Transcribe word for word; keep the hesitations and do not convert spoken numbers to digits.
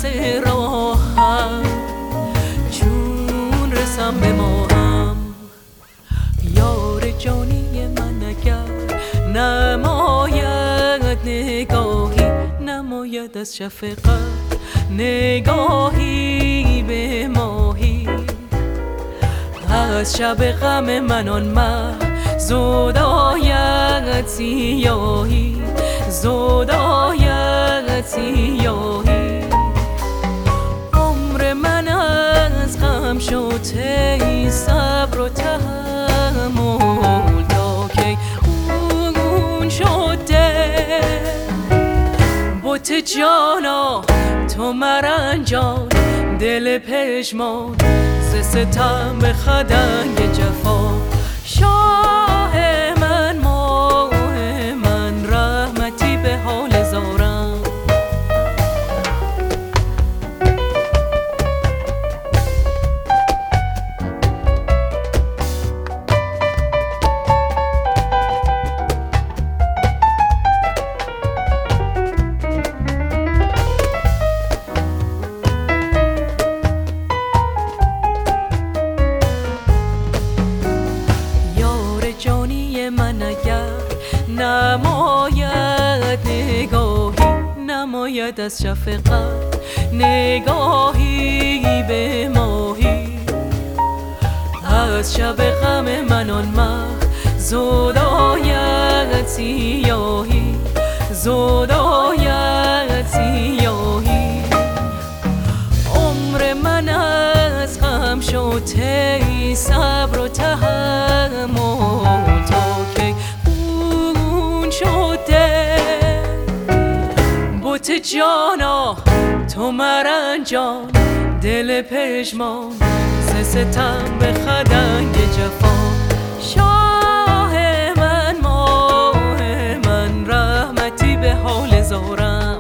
راهم چون رسم به ماهم. یار جانی من اگر نماید نگاهی، نماید از شفقت نگاهی به ماهی. از شب غم من آن مه زود آید سیاهی، زود آید سیاهی. عمر من از غم شد ای صبر و تحمل، تا که خون شده بت جانا تو مرنجان. دل پشمان ز ستم به خدنگ جفا. شاه من ماه من رحمتی به حال زارم. من اگر نماید نگاهی، نماید از شفقت نگاهی به ماهی. از شب غم من آن مه زود آید سیاهی، زود آید سیاهی. عمر من از غم شد ای صبر و تحمل، تا که خون شده بت جانا تو مرنجان. دل پشمان ز ستم به خدنگ جفا. شاه من ماه من رحمتی به حال زارم.